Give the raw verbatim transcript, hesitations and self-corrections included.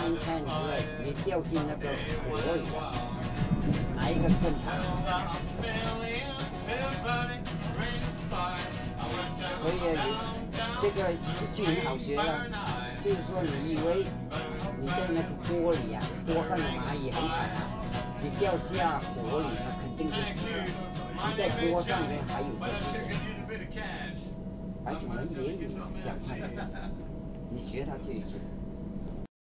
青菜之类，你掉进那个火里啊，哪一个更长？所以这个句很好学了，就是说你以为你在那个锅里啊，锅上的蚂蚁很惨啊，你掉下火里呢肯定是死的。你在锅上呢还有生命。白种人也有讲话的，你学他这一句。